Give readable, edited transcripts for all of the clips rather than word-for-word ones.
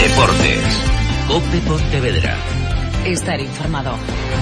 Deportes. COPE Pontevedra. Estar informado.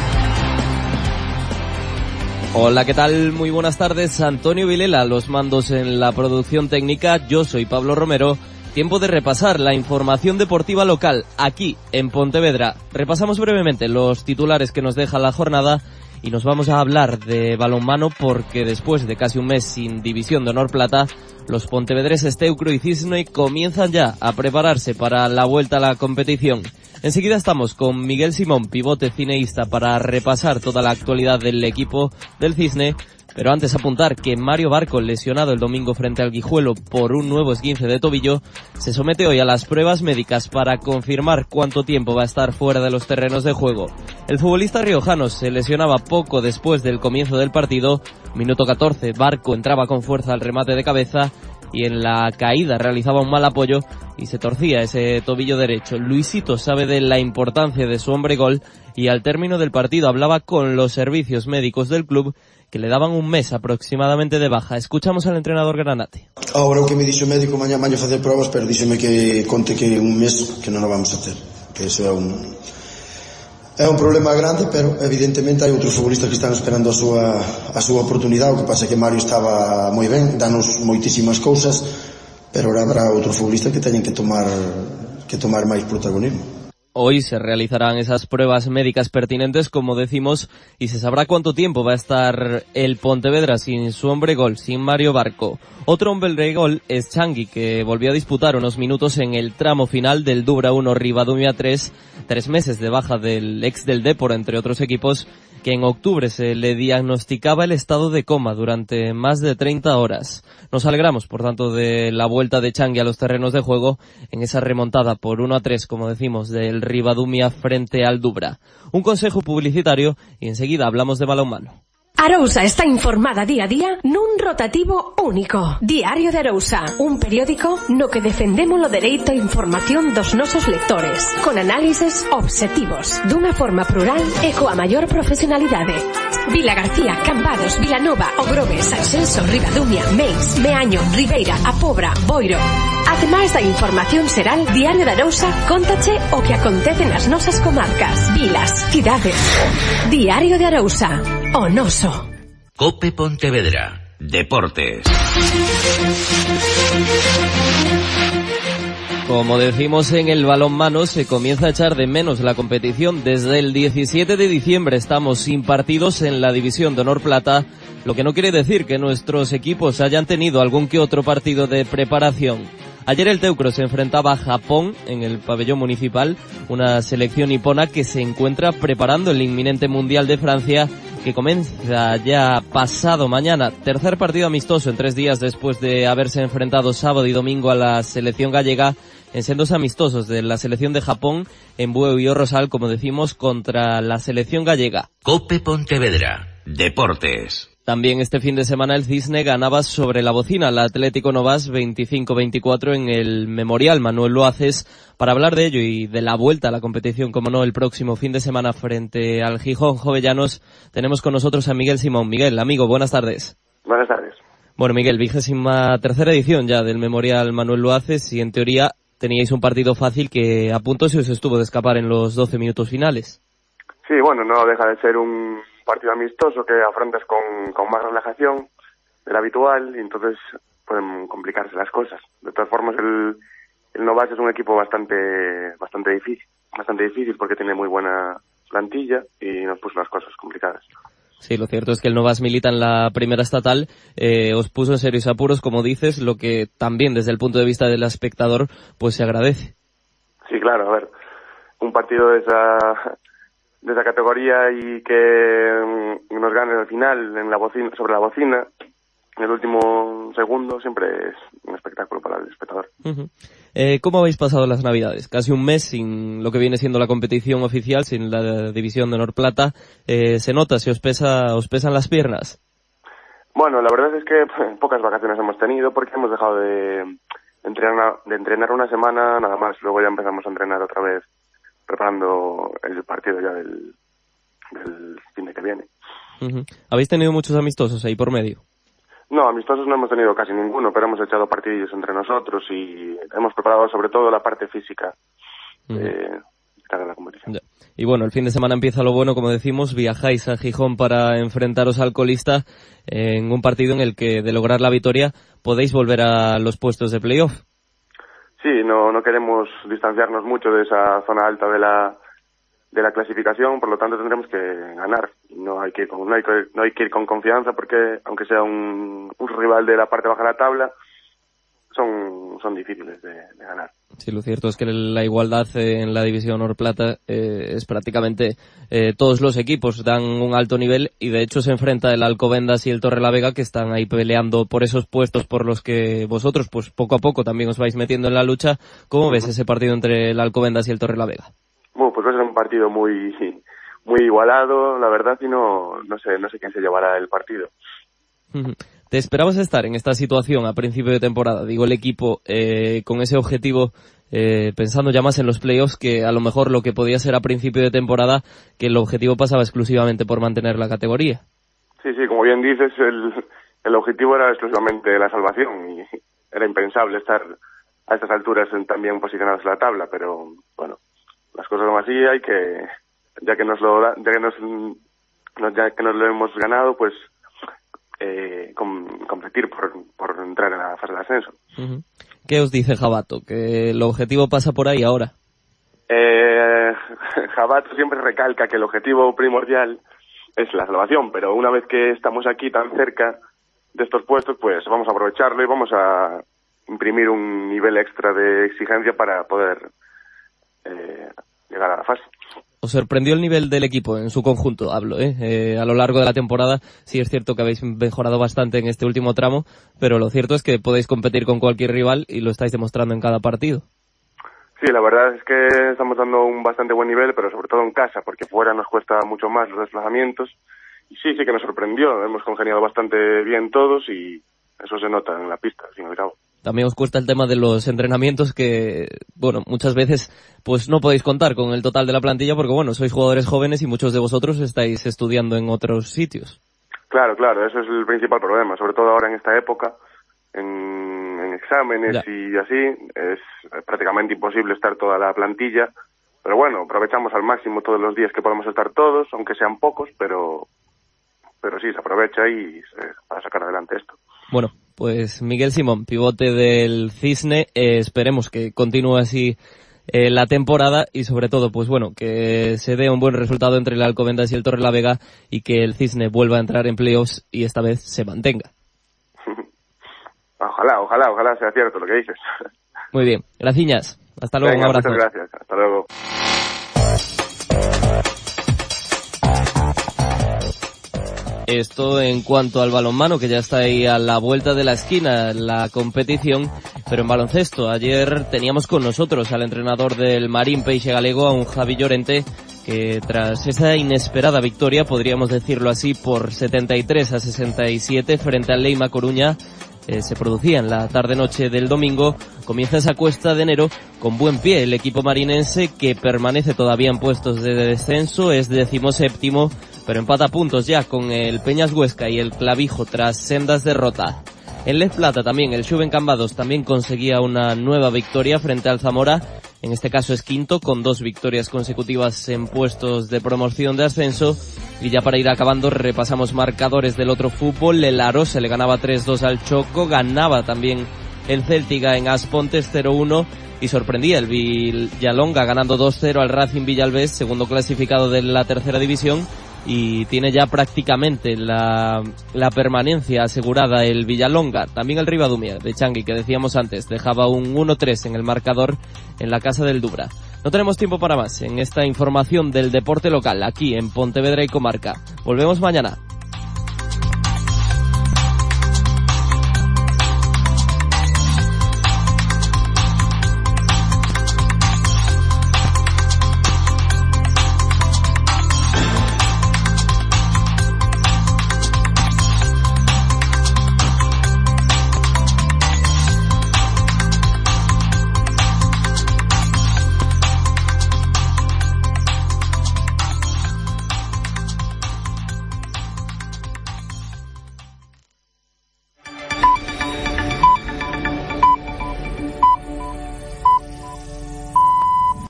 Hola, ¿qué tal? Muy buenas tardes. Antonio Vilela, los mandos en la producción técnica. Yo soy Pablo Romero. Tiempo de repasar la información deportiva local aquí en Pontevedra. Repasamos brevemente los titulares que nos deja la jornada y nos vamos a hablar de balonmano porque después de casi un mes sin División de Honor Plata, los pontevedreses Teucro y Cisne comienzan ya a prepararse para la vuelta a la competición. Enseguida estamos con Miguel Simón, pivote cineísta, para repasar toda la actualidad del equipo del Cisne. Pero antes apuntar que Mario Barco, lesionado el domingo frente al Guijuelo por un nuevo esguince de tobillo, se somete hoy a las pruebas médicas para confirmar cuánto tiempo va a estar fuera de los terrenos de juego. El futbolista riojano se lesionaba poco después del comienzo del partido. Minuto 14, Barco entraba con fuerza al remate de cabeza y en la caída realizaba un mal apoyo y se torcía ese tobillo derecho. Luisito sabe de la importancia de su hombre gol y al término del partido hablaba con los servicios médicos del club que le daban un mes aproximadamente de baja. Escuchamos al entrenador granate. Ahora o que me dixo o médico mañá facer probas, pero díxeme que conte que un mes que non o vamos a ter. Que eso é un problema grande, pero evidentemente hai outros futbolistas que están esperando a súa oportunidade. O que pasa é que Mario estaba moi ben, danos moitísimas cousas, pero ahora habrá outros futbolistas que teñen que tomar máis protagonismo. Hoy se realizarán esas pruebas médicas pertinentes, como decimos, y se sabrá cuánto tiempo va a estar el Pontevedra sin su hombre gol, sin Mario Barco. Otro hombre gol es Changui, que volvió a disputar unos minutos en el tramo final del Dubra 1 Ribadumia 3, 3 meses de baja del ex del Depor, entre otros equipos, que en octubre se le diagnosticaba el estado de coma durante más de 30 horas. Nos alegramos, por tanto, de la vuelta de Changui a los terrenos de juego en esa remontada por 1-3, como decimos, del Ribadumia frente al Dubra. Un consejo publicitario y enseguida hablamos de balonmano. Arousa está informada día a día nun rotativo único. Diario de Arousa, un periódico no que defendemos o dereito a información dos nosos lectores, con análises obxectivos, dunha forma plural e coa maior profesionalidade. Vila García, Cambados, Vilanova, Ogrove, Sanxenxo, Ribadumia, Meis, Meaño, Ribeira, A Pobra, Boiro. Ademais da información xeral, Diario de Arousa cóntache o que acontece nas nosas comarcas, vilas, cidades. Diario de Arousa, o noso. COPE Pontevedra. Deportes. Como decimos en el balonmano, se comienza a echar de menos la competición. Desde el 17 de diciembre estamos sin partidos en la División de Honor Plata, lo que no quiere decir que nuestros equipos hayan tenido algún que otro partido de preparación. Ayer el Teucro se enfrentaba a Japón en el pabellón municipal, una selección nipona que se encuentra preparando el inminente Mundial de Francia, que comienza ya pasado mañana. Tercer partido amistoso en 3 días después de haberse enfrentado sábado y domingo a la selección gallega en sendos amistosos de la selección de Japón en Bueu y Rosal, como decimos, contra la selección gallega. COPE Pontevedra. Deportes. También este fin de semana el Cisne ganaba sobre la bocina al Atlético Novas 25-24 en el Memorial Manuel Loaces. Para hablar de ello y de la vuelta a la competición, como no, el próximo fin de semana frente al Gijón Jovellanos, tenemos con nosotros a Miguel Simón. Miguel, amigo, buenas tardes. Buenas tardes. Bueno, Miguel, 23ª edición ya del Memorial Manuel Loaces y en teoría teníais un partido fácil que a punto se os estuvo de escapar en los 12 minutos finales. Sí, bueno, no deja de ser un partido amistoso que afrontas con más relajación de la habitual y entonces pueden complicarse las cosas. De todas formas, el Novas es un equipo bastante difícil porque tiene muy buena plantilla y nos puso las cosas complicadas. Sí, lo cierto es que el Novas milita en la primera estatal, os puso en serios apuros, como dices, lo que también desde el punto de vista del espectador pues se agradece. Sí, claro, a ver, un partido de esa categoría y que nos ganen al final en la bocina, sobre la bocina en el último segundo, siempre es un espectáculo para el espectador. Uh-huh. ¿Cómo habéis pasado las Navidades? Casi un mes sin lo que viene siendo la competición oficial, sin la División de Honor Plata. ¿Se nota, se os pesan las piernas? Bueno, la verdad es que pocas vacaciones hemos tenido porque hemos dejado de entrenar una semana nada más. Luego ya empezamos a entrenar otra vez preparando el partido ya del fin de que viene. Uh-huh. ¿Habéis tenido muchos amistosos ahí por medio? No, amistosos no hemos tenido casi ninguno, pero hemos echado partidillos entre nosotros y hemos preparado sobre todo la parte física estar en la competición. Ya. Y bueno, el fin de semana empieza lo bueno, como decimos, viajáis a Gijón para enfrentaros al colista en un partido en el que, de lograr la victoria, podéis volver a los puestos de playoff. Sí, no queremos distanciarnos mucho de esa zona alta de la clasificación, por lo tanto tendremos que ganar. No hay que ir con confianza, porque aunque sea un rival de la parte baja de la tabla, son difíciles de ganar. Sí, lo cierto es que la igualdad en la división Or Plata es prácticamente todos los equipos dan un alto nivel, y de hecho se enfrenta el Alcobendas y el Torrelavega, que están ahí peleando por eesos puestos por los que vosotros pues poco a poco también os vais metiendo en la lucha. ¿Cómo ves ese partido entre el Alcobendas y el Torrelavega? Bueno, pues va a ser un partido muy igualado, la verdad, y no sé quién se llevará el partido. ¿Te esperabas estar en esta situación a principio de temporada? Digo, el equipo con ese objetivo, pensando ya más en los playoffs que a lo mejor lo que podía ser a principio de temporada, que el objetivo pasaba exclusivamente por mantener la categoría. Sí, como bien dices, el objetivo era exclusivamente la salvación, y era impensable estar a estas alturas tan bien posicionados en la tabla, pero bueno, las cosas son así, ya que nos lo hemos ganado, pues competir por entrar en la fase de ascenso. ¿Qué os dice Jabato? ¿Que el objetivo pasa por ahí ahora? Jabato siempre recalca que el objetivo primordial es la salvación, pero una vez que estamos aquí tan cerca de estos puestos, pues vamos a aprovecharlo y vamos a imprimir un nivel extra de exigencia para poder llegar a la fase. ¿Os sorprendió el nivel del equipo en su conjunto? Hablo, a lo largo de la temporada. Sí es cierto que habéis mejorado bastante en este último tramo, pero lo cierto es que podéis competir con cualquier rival y lo estáis demostrando en cada partido. Sí, la verdad es que estamos dando un bastante buen nivel, pero sobre todo en casa, porque fuera nos cuesta mucho más los desplazamientos. Y sí que nos sorprendió. Hemos congeniado bastante bien todos y eso se nota en la pista, al fin y al cabo. También os cuesta el tema de los entrenamientos, que, bueno, muchas veces pues no podéis contar con el total de la plantilla porque, bueno, sois jugadores jóvenes y muchos de vosotros estáis estudiando en otros sitios. Claro, eso es el principal problema, sobre todo ahora en esta época, en exámenes y así, es prácticamente imposible estar toda la plantilla, pero bueno, aprovechamos al máximo todos los días que podemos estar todos, aunque sean pocos, pero sí, se aprovecha y para sacar adelante esto. Bueno, pues Miguel Simón, pivote del Cisne, esperemos que continúe así la temporada y sobre todo, pues bueno, que se dé un buen resultado entre el Alcobendas y el Torrelavega y que el Cisne vuelva a entrar en playoffs y esta vez se mantenga. Ojalá sea cierto lo que dices. Muy bien, gracias. Hasta luego. Venga, un abrazo. Muchas gracias, hasta luego. Esto en cuanto al balonmano, que ya está ahí a la vuelta de la esquina la competición, pero en baloncesto ayer teníamos con nosotros al entrenador del Marín Peixe Galego, a un Javi Llorente, que tras esa inesperada victoria, podríamos decirlo así, por 73-67 frente al Leima Coruña, se producía en la tarde-noche del domingo, comienza esa cuesta de enero con buen pie el equipo marinense, que permanece todavía en puestos de descenso, es 17º, pero empata puntos ya con el Peñas Huesca y el Clavijo tras sendas derrotas. En Les Plata también el Xuven Cambados también conseguía una nueva victoria frente al Zamora, en este caso es quinto, con 2 victorias consecutivas en puestos de promoción de ascenso. Y ya para ir acabando repasamos marcadores del otro fútbol. El Aro se le ganaba 3-2 al Choco, ganaba también el Céltiga en Aspontes 0-1 y sorprendía el Villalonga ganando 2-0 al Racing Villalbés, segundo clasificado de la tercera división, y tiene ya prácticamente la permanencia asegurada el Villalonga. También el Ribadumia de Changui, que decíamos antes, dejaba un 1-3 en el marcador en la casa del Dubra. No tenemos tiempo para más en esta información del deporte local aquí en Pontevedra y Comarca. Volvemos mañana.